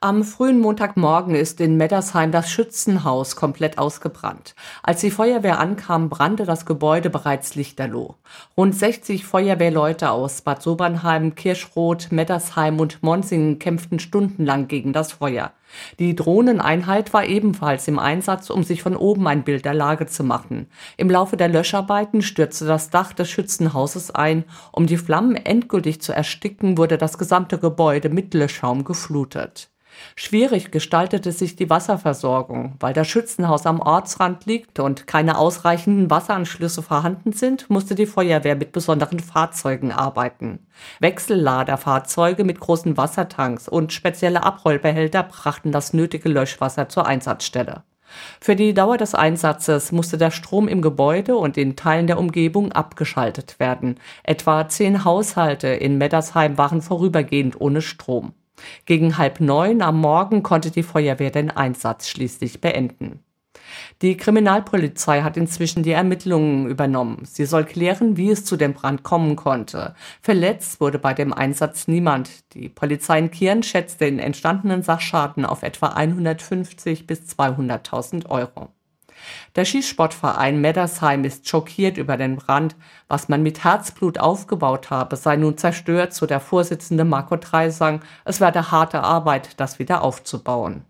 Am frühen Montagmorgen ist in Meddersheim das Schützenhaus komplett ausgebrannt. Als die Feuerwehr ankam, brannte das Gebäude bereits lichterloh. Rund 60 Feuerwehrleute aus Bad Sobernheim, Kirschroth, Meddersheim und Monsinghen kämpften stundenlang gegen das Feuer. Die Drohneneinheit war ebenfalls im Einsatz, um sich von oben ein Bild der Lage zu machen. Im Laufe der Löscharbeiten stürzte das Dach des Schützenhauses ein. Um die Flammen endgültig zu ersticken, wurde das gesamte Gebäude mit Löschschaum geflutet. Schwierig gestaltete sich die Wasserversorgung. Weil das Schützenhaus am Ortsrand liegt und keine ausreichenden Wasseranschlüsse vorhanden sind, musste die Feuerwehr mit besonderen Fahrzeugen arbeiten. Wechselladerfahrzeuge mit großen Wassertanks und spezielle Abrollbehälter brachten das nötige Löschwasser zur Einsatzstelle. Für die Dauer des Einsatzes musste der Strom im Gebäude und in Teilen der Umgebung abgeschaltet werden. Etwa 10 Haushalte in Meddersheim waren vorübergehend ohne Strom. Gegen 8:30 am Morgen konnte die Feuerwehr den Einsatz schließlich beenden. Die Kriminalpolizei hat inzwischen die Ermittlungen übernommen. Sie soll klären, wie es zu dem Brand kommen konnte. Verletzt wurde bei dem Einsatz niemand. Die Polizei in Kirn schätzt den entstandenen Sachschaden auf etwa 150.000 bis 200.000 Euro. Der Schießsportverein Meddersheim ist schockiert über den Brand. Was man mit Herzblut aufgebaut habe, sei nun zerstört, so der Vorsitzende Marco Dreisang. Es werde harte Arbeit, das wieder aufzubauen.